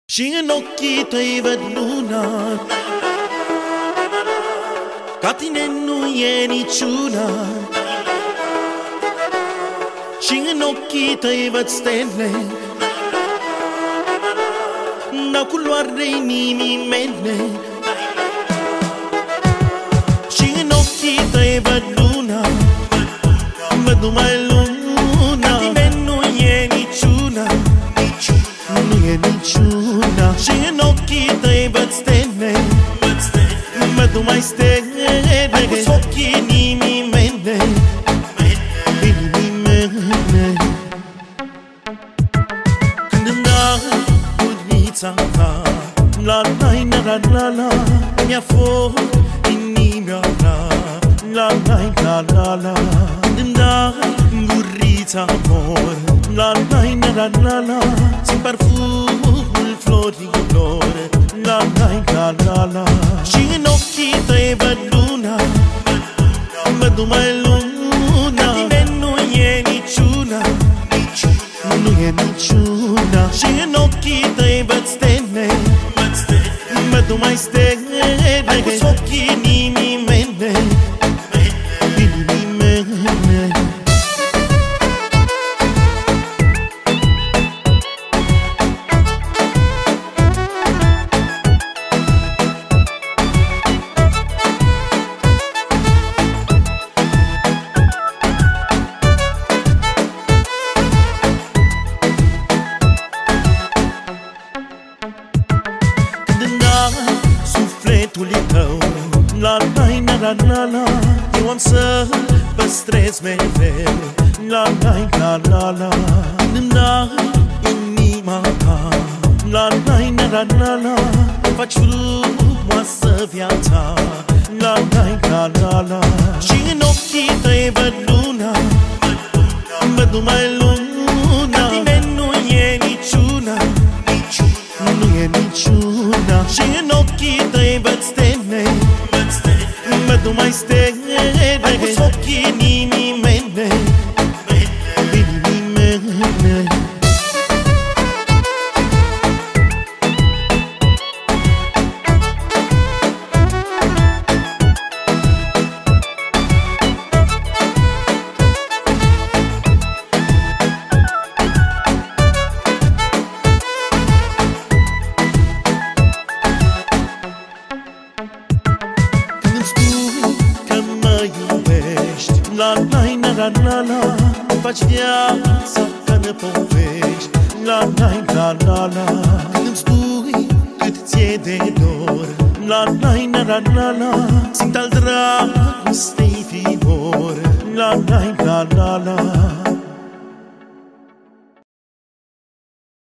Și în ochii tăi văd luna, ca tine nu e niciuna. Și în ochii tăi văd stele, n-au culoare inimii mele. Și în ochii tăi văd luna, văd numai luna. Ca tine nu e niciuna, nu e niciuna. Și în ochii tăi văd stele, văd numai stele. Ai pus ochii inimii mele, inimii mele. Când îmi dai gurița ta, la la la la la, mi-a fost inimioara, la la la la la. Când îmi dai gurița amor, la la la la la, simt parfumul florilor, la la la la la. Și în ochii tăi văd luna, văd numai luna. Ca tine nu e niciuna, nu e niciuna. Și în ochii tăi văd stele, văd numai stele. Ai pus ochii inimii mele, inimii mele. Sufletul e tău, la la la la la, eu am să păstrez mereu, la la la la la. Când-mi dai inima ta, la la la la la, îmi faci frumoasă viața, la la la la la. Și în ochii tăi văd luna, văd numai luna. Ca tine nu e niciuna, nu e niciuna. Și în ochii tăi văd stele, văd numai stele. Ai pus ochii inimii mele, inimii mele. La la la la la, îmi faci viața ca ne povești, la la la la la. Când îmi spui cât ție de dor, la la la la la, simt al dragostei fibor, la la la la la.